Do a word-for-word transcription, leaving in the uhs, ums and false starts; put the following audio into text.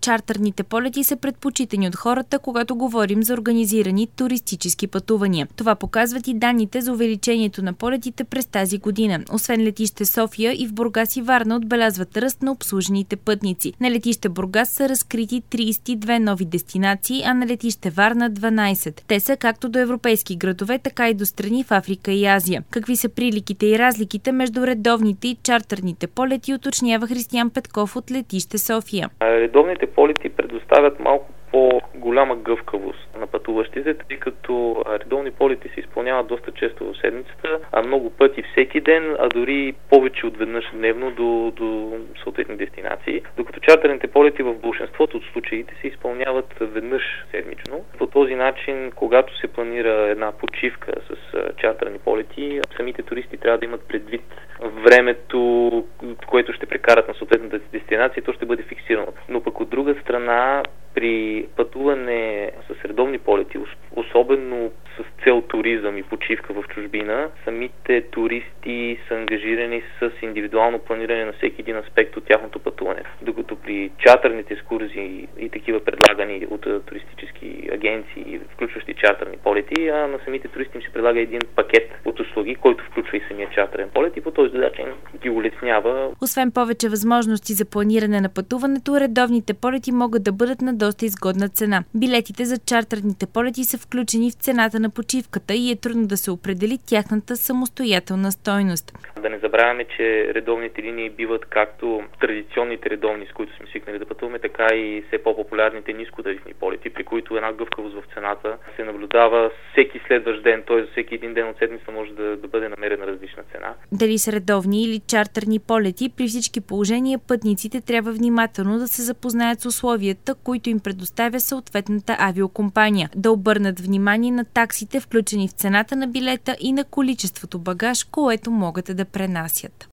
чартърните полети са предпочитани от хората, когато говорим за организирани туристически пътувания. Това показват и данните за увеличението на полетите през тази година. Освен летище София, и в Бургас и Варна отбелязват ръст на обслужените пътници. На летище Бургас са разкрити тридесет и две нови дестинации, а на летище Варна дванадесет. Те са както до европейски градове, така и до страни в Африка и Азия. Какви са приликите и разликите между редовните и чартърните полети, уточнява Християн Петков от летище София. Редовните полети предоставят малко по-голяма гъвкавост на пътуващите, тъй като редовни полети се изпълняват доста често в седмицата, а много пъти всеки ден, а дори повече от веднъж дневно до, до съответни дестинации, докато чартърните полети в большинството от случаите се изпълняват веднъж седмично. По този начин, когато се планира една почивка с чартърни полети, самите туристи трябва да имат предвид времето, което ще прекарат на съответната дестинация, то ще бъде фиксирано. Но пък от друга страна, при пътуване с редовни полети, особено с цел туризъм и почивка в чужбина, самите туристи са ангажирани с индивидуално планиране на всеки един аспект от тяхното пътуване. Докато при чартърните екскурзии и такива предлагани от туристически агенции, включващи чартърни полети, а на самите туристи им се предлага един пакет от услуги, който включва и самия чартърен полет и по този начин ги улеснява. Освен повече възможности за планиране на пътуването, редовните полети могат да бъдат на доста изгодна цена. Билетите за чартърните полети са включени в цената на почивката и е трудно да се определи тяхната самостоятелна стойност. Да не забравяме, че редовните линии биват както традиционните редовни, с които сме свикнали да пътуваме, така и все по-популярните нискотарифни полети, при които една гъвкавост в цената се наблюдава всеки следващ ден, т.е. за всеки един ден от седмица може да, да бъде намерена различна цена. Дали са редовни или чартърни полети, при всички положения пътниците трябва внимателно да се запознаят с условията, които им предоставя съответната авиокомпания, да обърнат внимание на таксите, включени в цената на билета, и на количеството багаж, което могат да пренасят.